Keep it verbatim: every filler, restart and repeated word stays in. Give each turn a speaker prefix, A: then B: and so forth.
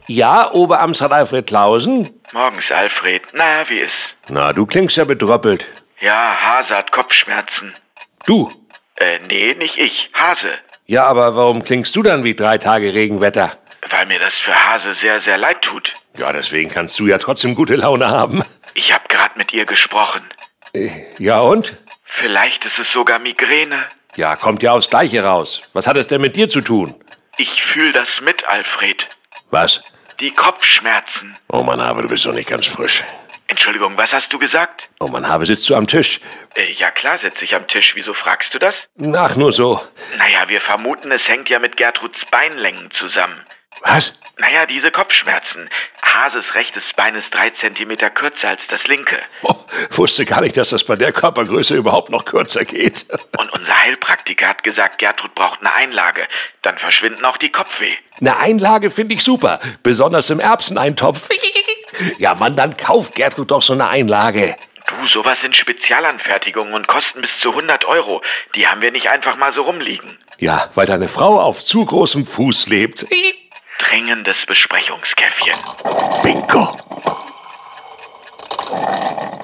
A: Ja, Oberamtsrat Alfred Clausen?
B: Morgens, Alfred. Na, wie ist?
A: Na, du klingst ja bedröppelt.
B: Ja, Hase hat Kopfschmerzen.
A: Du?
B: Äh, nee, nicht ich. Hase.
A: Ja, aber warum klingst du dann wie drei Tage Regenwetter?
B: Weil mir das für Hase sehr, sehr leid tut.
A: Ja, deswegen kannst du ja trotzdem gute Laune haben.
B: Ich hab grad mit ihr gesprochen.
A: Äh, ja und?
B: Vielleicht ist es sogar Migräne.
A: Ja, kommt ja aufs Gleiche raus. Was hat es denn mit dir zu tun?
B: Ich fühl das mit, Alfred.
A: Was?
B: Die Kopfschmerzen.
A: Oh Mann, Habe, du bist doch nicht ganz frisch.
B: Entschuldigung, was hast du gesagt?
A: Oh Mann, Habe, sitzt du am Tisch?
B: Äh, ja klar, sitze ich am Tisch. Wieso fragst du das?
A: Ach, nur so.
B: Naja, wir vermuten, es hängt ja mit Gertruds Beinlängen zusammen.
A: Was?
B: Naja, diese Kopfschmerzen. Hases rechtes Bein ist drei Zentimeter kürzer als das linke.
A: Oh, wusste gar nicht, dass das bei der Körpergröße überhaupt noch kürzer geht.
B: Und unser Heilpraktiker hat gesagt, Gertrud braucht eine Einlage. Dann verschwinden auch die Kopfweh.
A: Eine Einlage finde ich super. Besonders im Erbseneintopf. Ja, Mann, dann kauft Gertrud doch so eine Einlage.
B: Du, sowas sind Spezialanfertigungen und kosten bis zu hundert Euro. Die haben wir nicht einfach mal so rumliegen.
A: Ja, weil deine Frau auf zu großem Fuß lebt.
B: Dringendes Besprechungskäffchen.
A: Bingo.